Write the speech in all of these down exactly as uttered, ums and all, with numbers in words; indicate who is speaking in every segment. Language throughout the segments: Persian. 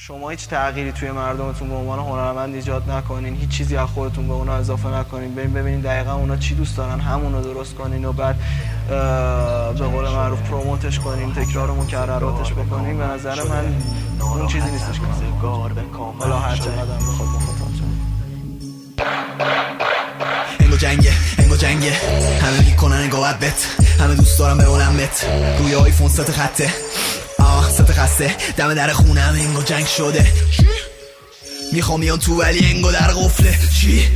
Speaker 1: شما هیچ تغییری توی مردمتون به عنوان هنرمند ایجاد نکنین، هیچ چیزی از خودتون به اونا اضافه نکنین، برین ببینین دقیقاً اونا چی دوست دارن، همونو درست کنین و بعد به قول معروف پروموتش کنین، تکرار و مکرراتش بکنین. به نظر من اون چیزی نیستش که حالا هر چقدر بخواد مخاطب
Speaker 2: انگو جنگه انگو جنگه همه میکنن انگو عبت، همه دوست دارم بمونمت روی آیفون ست خطه آه ست خسته دم در خونم انگو جنگ شده. میخوام میان تو ولی انگو در قفله. چی؟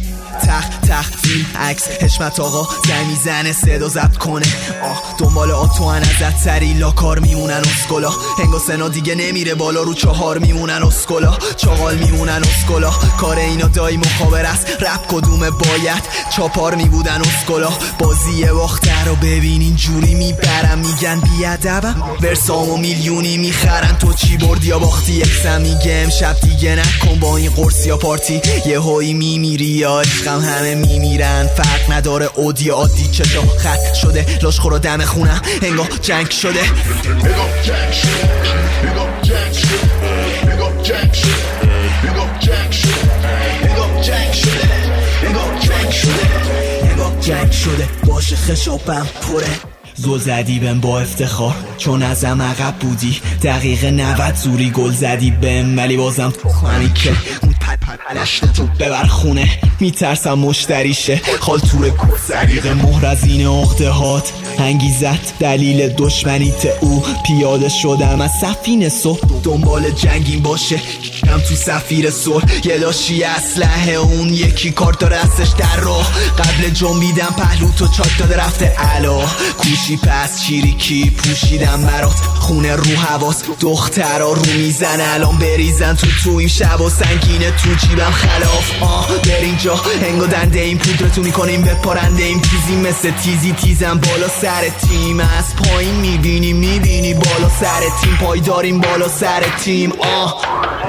Speaker 2: تخ تخ فیلم عکس حشمت آقا زنگ میزنه صدا ضبط کنه. آه دنبال آتو ان ازت سری لا کار میمونن اسکولا. هنگا سنا دیگه نمیره بالا رو چهار میمونن اسکولا. چاقال میمونن اسکولا. کار اینا دایی مخابر است رپ کدومه باید چاپار میبودن اسکولا. بازی باخته رو ببین اینجوری میبرم میگن بیادبم ورسامو میلیونی میخرن. تو چی بردی یا باختی یکسم میگه امشب دیگه نکن با این قرص یا پارتی یه هایی میمیری یا عشقم همه میمیرن فرق نداره اودی عادی چشا خط شده لاش خورا دم خونم انگا جنگ شده.
Speaker 3: انگا جنگ شده انگا جنگ شده انگا جنگ شده انگا جنگ شده انگا جنگ شده انگا جنگ شده
Speaker 2: انگا جنگ شده باشه خشابم پره. زل زدی بهم با افتخار چون ازم عقب بودی دقیقه نود زوری گل زدی بهم ولی بازم تو خانی که اون پل پل پلشت تو ببر خونه. میترسم مشتریشه خالتور کسریق مهر از این عقده هات انگیزت دلیل دشمنیت او. پیاده شدم از سفینه صبح دنبال جنگین باشه کم تو سفیر صلح یه لاشی اسلحه اون یکی کارت داره استش در راه. قبل جنبیدم پهلو تو چاک داده رفته علا کوشی پس چیریکی پوشیدم برات خونه رو حواس دخترا رو میزن الان بریزن تو تو این شب و سنگینه تو جیبم خلاف. آه بر اینجا انگو دنده این پودرتو میکنیم به پارنده این تیزی مثل تیزی تیزم بالا سر تیم از پایین میبینی میبینی بالا سر تیم پای داریم بالا سر تیم. آه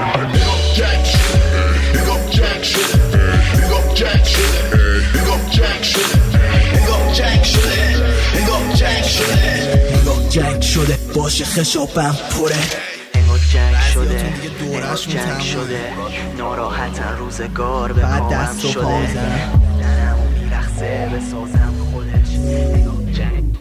Speaker 3: جنگ شده انگا جنگ شده انگا جنگ شده انگا جنگ شده انگا جنگ شده انگا جنگ شده
Speaker 2: انگا جنگ شده باشه خشابم پره.
Speaker 4: انگا جنگ شده انگا جنگ شده ناراحتن روزگار به پاهم شده دنمو میرخصه به سازم خودش انگا جنگ.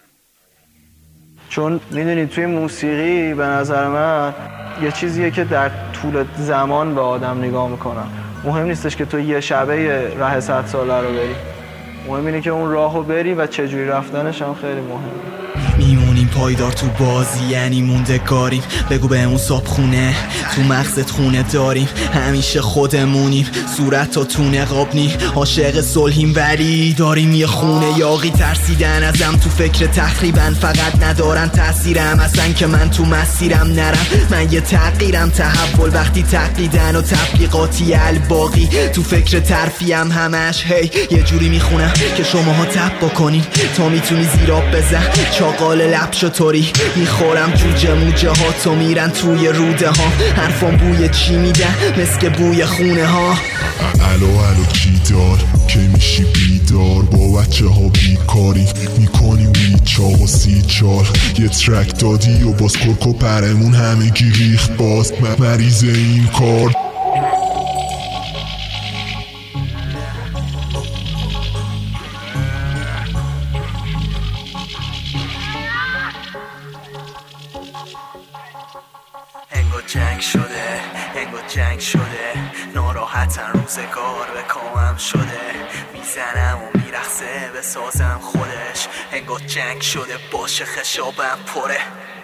Speaker 1: چون میدونید توی موسیقی به نظر من یه چیزیه که در طول زمان به آدم نگاه میکنن. مهم نیستش که تو یه شبه راه صد ساله رو بری، مهم اینه که اون راهو بری و چجوری رفتنش هم خیلی مهمه.
Speaker 2: میمونیم پایدار تو بازی یعنی موندگاریم. بگو بهمون صاحب خونه تو مغزت خونه داریم همیشه خودمونیم صورت تا تو نقاب نی عاشق صلحیم ولی داریم یه خونه یاقی. ترسیدن ازم تو فکر تخریبن فقط ندارن تاثیرم اصلا که من تو مسیرم نرم. من یه تغییرم تحول وقتی تقلیدن و تبلیغاتی الباقی تو فکر ترفیم همش هی یه جوری میخونم که شماها تب بکنین تا میتونی زیراب بزن چاقال لب شطوری میخورم جوجه موجه ها تو میرن توی روده ها حرفم بوی چی میدن مثل بوی خونه ها.
Speaker 3: الو الو کی دار که میشی بیدار با بچه ها بیکاری میکنی ویچا و سی چال یه ترک دادی و باز کرکو پرمون همه گی ریخت باز مریض این کار.
Speaker 4: انگا جنگ شده انگا جنگ شده ناراحتن روزگار به کامم شده میزنم و میرخصه به سازم خودش انگا جنگ شده باشه خشابم پره.